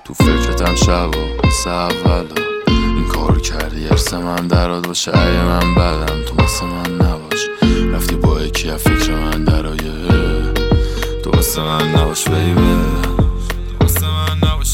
تو فکرتم شب و مثل اولا این کارو کردی ارث من دراد باشه اگه من بدم تو مثل من نباش رفتی با یکی از فکر من درایه تو مثل من نباش بیبه تو مثل من نباش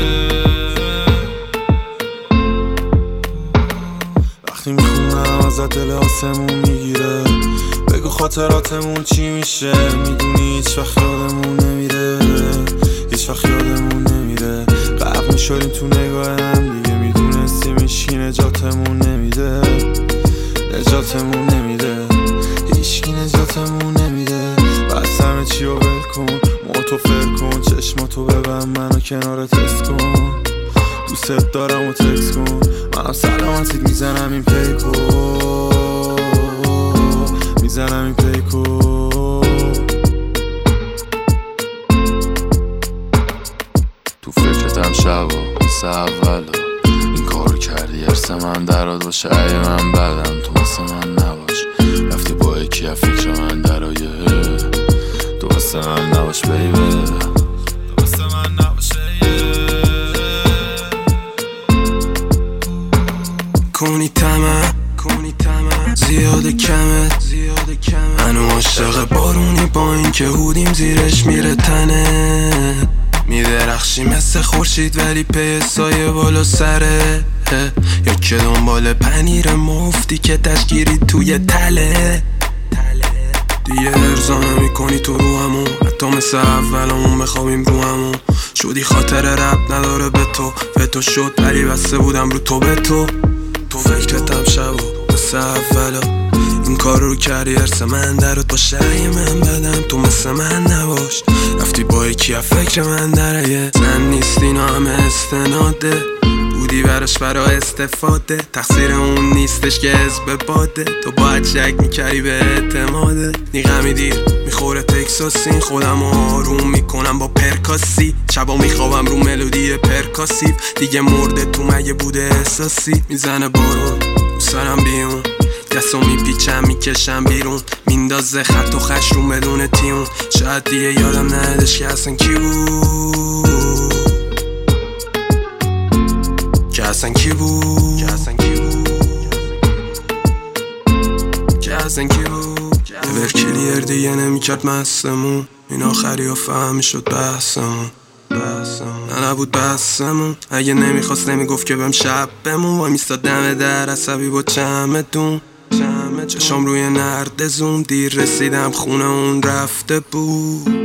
وقتی میخونم ازت دل آسمون میگیره بگو خاطراتمون چی میشه میدونی هیچ وقت یادمون نمیره هیچ وقت یادمون نمیره غرق میشوریم تو نگاه هم دیگه میدونستی میشی نجاتمون نمیده نجاتمون نمیده هیچکی نجاتمون نمیده بس همه چی رو ول کن موتو فر کن چشماتو ببن منو کنارت تست کن دوست دارم و تکس کن منم سلامتیت میزنم این پیکو میزنم این پیکو تو فکرتم شب و مثل اولا این کارو کردی ارث من دراد باشه اگه من بدم تو مثل من نباش رفتی با یکی از فکر من درایه تو مثل من نباش بیبه تو مثل من نباش کنی تمه زیاد کمت منو عاشق بارونی با این که هودیم زیرش میره تنه میدرخشی مثل خورشید ولی پی سایه بالا سره یا که دنبال پنیر مفتی که تشگیری توی تله دیگه ارزا نمی‌کنی تو روحمون حتی مثل اولمون بخوابیم روحمون شدی خاطر رب نداره به تو شد ولی بسته بودم رو تو به تو فکرتم شب و مثل اولا این کار رو کردی ارث من درات باشه اگه من بدم تو مثل من نباش رفتی با یکی از فکر من درایه زن نیست اینا همه استناده بودی براش برا استفاده تقصیر اون نیستش که حزب باده تو باید شک میکردی به اعتماده نیغمی دیر میخوره تکساسین خودم آروم میکنم با پرکاسی شبا میخوابم رو ملودی پرکاسیو دیگه مرده تو مگه بوده احساسی میزنه بارون رو سرم بیون دستو میپیچم میکشم بیرون میندازه خط و خش رو بدون تیون شاید دیگه یادم ندش که اصلا کی بود که اصلا کی بود ورکلیر دیگه نمیکرد مستمون این آخری ها فهمی شد بحثمون نه نبود بحثمون اگه نمیخواست نمیگفت که بهم شب بمون وای میستاد دم در عصبی با چمدون چشام روی نرد زوم دیر رسیدم خونه اون رفته بود